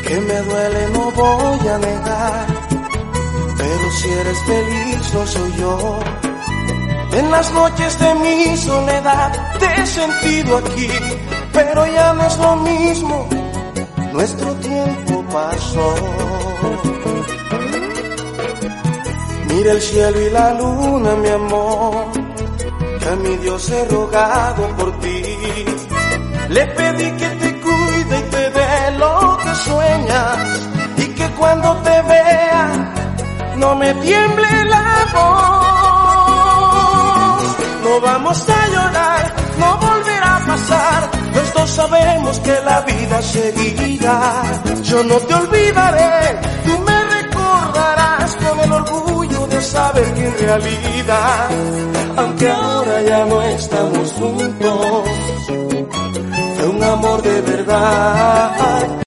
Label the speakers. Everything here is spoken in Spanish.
Speaker 1: que me duele no voy a negar, pero si eres feliz no soy yo. En las noches de mi soledad te he sentido aquí, pero ya no es lo mismo, nuestro tiempo pasó. Mira el cielo y la luna, mi amor, que a mi Dios he rogado por ti. Le pedí que te cuide y te dé lo que sueñas, y que cuando te vea no me tiemble la voz. No vamos a llorar, no volverá a pasar, los dos sabemos que la vida seguirá. Yo no te olvidaré, tú me recordarás con el orgullo de saber que en realidad, aunque ahora ya no estamos juntos, fue un amor de verdad.